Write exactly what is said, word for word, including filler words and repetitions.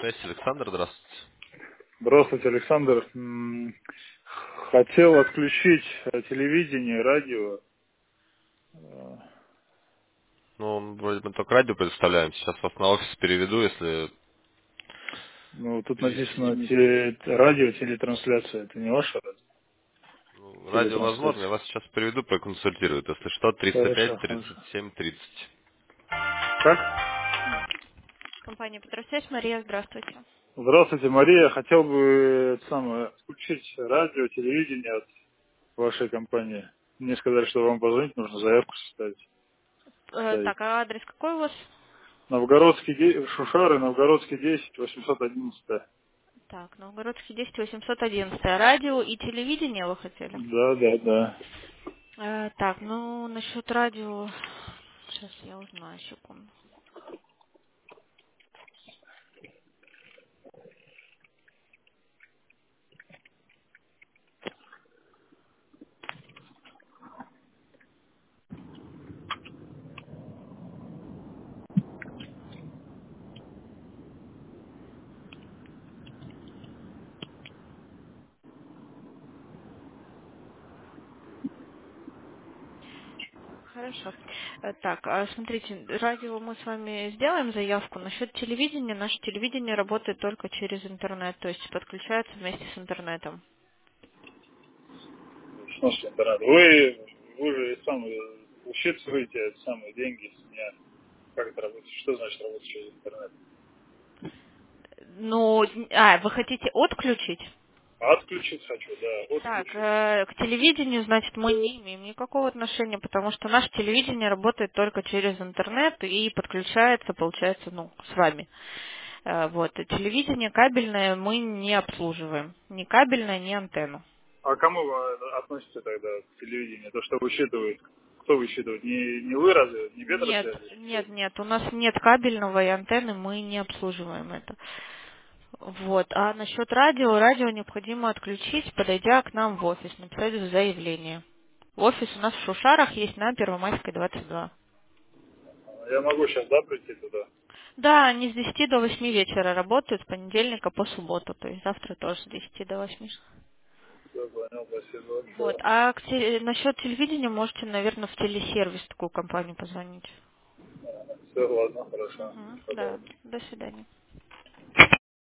Связь, Александр, здравствуйте. Здравствуйте, Александр. М, Хотел отключить э, телевидение, радио. Э, Ну, вроде мы только радио предоставляем. Сейчас вас на офис переведу, если Ну, тут написано перевести. те- радио, телетрансляция. Это не ваша радио? Ну, радио возможно, я Телетрансляция. вас сейчас переведу, проконсультируют. Если что, тридцать пять Хорошо, тридцать хорошо. семь тридцать. Как? Компания Петросвязь. Мария, здравствуйте. Здравствуйте, Мария. Хотел бы э, это самое, отключить радио, телевидение от вашей компании. Мне сказали, что вам позвонить, нужно заявку составить. Э, Ставить. так, а адрес какой у вас? Новгородский, де- Шушары, Новгородский десять, восемьсот одиннадцать. Так, Новгородский десять восемьсот одиннадцать. Радио и телевидение вы хотели? Да, да, да. Э, так, ну, насчет радио... Сейчас я узнаю, секунду. Хорошо. Э, Так, а смотрите, радио мы с вами сделаем заявку. Насчет телевидения, наше телевидение работает только через интернет, то есть подключается вместе с интернетом. В смысле, интернет? Вы, вы же самые учитываете эти самые деньги с меня. Как это работает? Что значит работать через интернет? Ну, а, вы хотите отключить? А отключить хочу, да, Так, отключить. э, к телевидению, значит, мы не имеем никакого отношения, потому что наше телевидение работает только через интернет и подключается, получается, ну, с вами. Э, Вот. И телевидение кабельное мы не обслуживаем. Ни кабельное, ни антенну. А кому вы относите тогда к телевидению? То, что высчитывает? Кто высчитывает? Не, не вы разве? Не Нет, Петросвязи? нет, нет, у нас нет кабельного и антенны, мы не обслуживаем это. Вот. А насчет радио, радио необходимо отключить, подойдя к нам в офис, написать заявление. Офис у нас в Шушарах есть на Первомайской двадцать два. Я могу сейчас, да, прийти туда? Да, они с десяти до восьми вечера работают, с понедельника по субботу, то есть завтра тоже с десяти до восьми. Все, понял, спасибо Вот. большое. А к те- насчет телевидения можете, наверное, в телесервис такую компанию позвонить. Все, ладно, хорошо. Угу, Потом. да. До свидания.